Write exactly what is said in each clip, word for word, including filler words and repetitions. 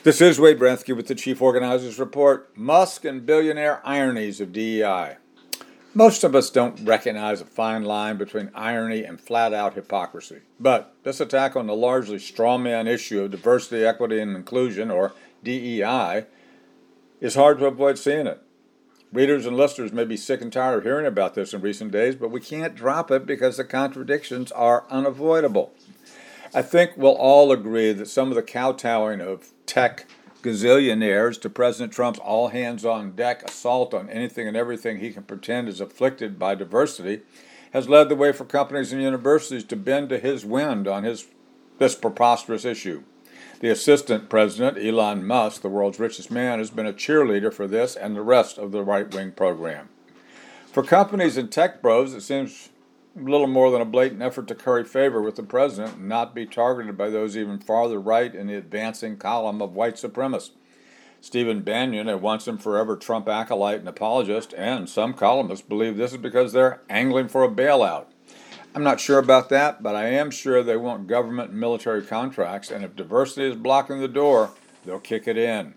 This is Wade Brensky with the Chief Organizers Report, Musk and Billionaire Ironies of D E I. Most of us don't recognize a fine line between irony and flat-out hypocrisy. But this attack on the largely strawman issue of diversity, equity, and inclusion, or D E I, is hard to avoid seeing it. Readers and listeners may be sick and tired of hearing about this in recent days, but we can't drop it because the contradictions are unavoidable. I think we'll all agree that some of the kowtowing of tech gazillionaires to President Trump's all-hands-on-deck assault on anything and everything he can pretend is afflicted by diversity has led the way for companies and universities to bend to his wind on his this preposterous issue. The assistant president, Elon Musk, the world's richest man, has been a cheerleader for this and the rest of the right-wing program. For companies and tech bros, it seems little more than a blatant effort to curry favor with the president and not be targeted by those even farther right in the advancing column of white supremacists. Stephen Bannon, a once and forever Trump acolyte and apologist, and some columnists believe this is because they're angling for a bailout. I'm not sure about that, but I am sure they want government and military contracts, and if diversity is blocking the door, they'll kick it in.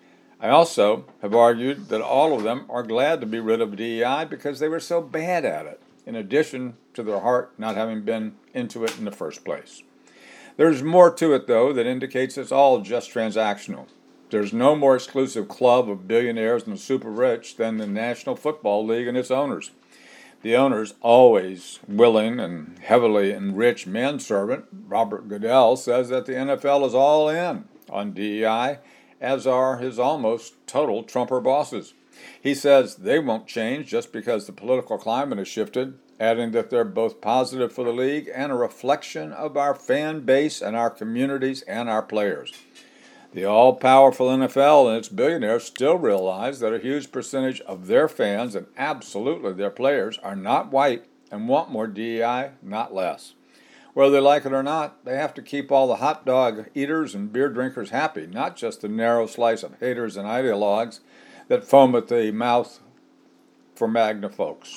I also have argued that all of them are glad to be rid of D E I because they were so bad at it, in addition to their heart not having been into it in the first place. There's more to it, though, that indicates it's all just transactional. There's no more exclusive club of billionaires and the super rich than the National Football League and its owners. The owner's always willing and heavily enriched manservant, Robert Goodell, says that the N F L is all in on D E I, as are his almost total Trumper bosses. He says they won't change just because the political climate has shifted, adding that they're both positive for the league and a reflection of our fan base and our communities and our players. The all-powerful N F L and its billionaires still realize that a huge percentage of their fans and absolutely their players are not white and want more D E I, not less. Whether they like it or not, they have to keep all the hot dog eaters and beer drinkers happy, not just the narrow slice of haters and ideologues that foam at the mouth for MAGNA folks.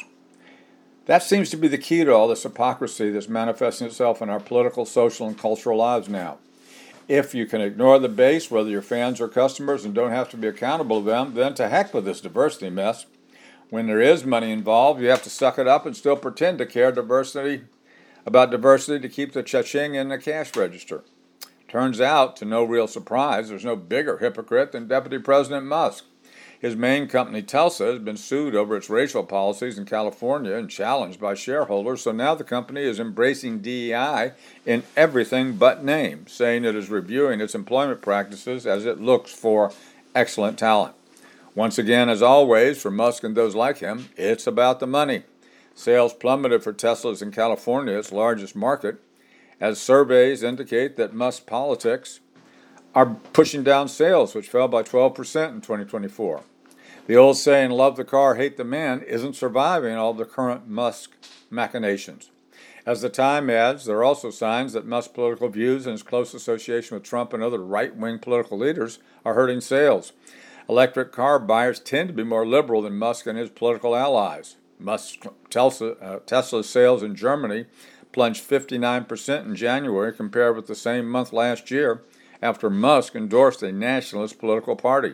That seems to be the key to all this hypocrisy that's manifesting itself in our political, social, and cultural lives now. If you can ignore the base, whether you're fans or customers, and don't have to be accountable to them, then to heck with this diversity mess. When there is money involved, you have to suck it up and still pretend to care diversity about diversity to keep the cha-ching in the cash register. Turns out, to no real surprise, there's no bigger hypocrite than Deputy President Musk. His main company, Telsa, has been sued over its racial policies in California and challenged by shareholders, so now the company is embracing D E I in everything but name, saying it is reviewing its employment practices as it looks for excellent talent. Once again, as always, for Musk and those like him, it's about the money. Sales plummeted for Tesla's in California, its largest market, as surveys indicate that Musk politics are pushing down sales, which fell by twelve percent in twenty twenty-four. The old saying, love the car, hate the man, isn't surviving all the current Musk machinations. As the Time adds, there are also signs that Musk's political views and his close association with Trump and other right-wing political leaders are hurting sales. Electric car buyers tend to be more liberal than Musk and his political allies. Musk's Tesla, uh, Tesla's sales in Germany plunged fifty-nine percent in January compared with the same month last year, after Musk endorsed a nationalist political party.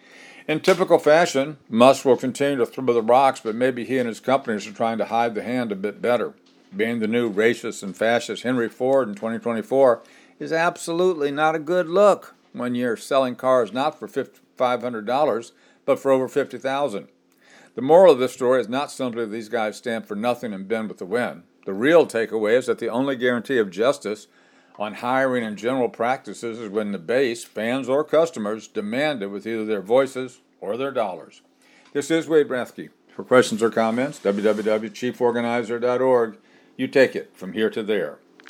In typical fashion, Musk will continue to throw the rocks, but maybe he and his companies are trying to hide the hand a bit better. Being the new racist and fascist Henry Ford in twenty twenty-four is absolutely not a good look when you're selling cars not for five hundred dollars, but for over fifty thousand dollars. The moral of this story is not simply that these guys stand for nothing and bend with the wind. The real takeaway is that the only guarantee of justice on hiring and general practices is when the base, fans or customers, demand it with either their voices or their dollars. This is Wade Brensky. For questions or comments, w w w dot chief organizer dot org. You take it from here to there.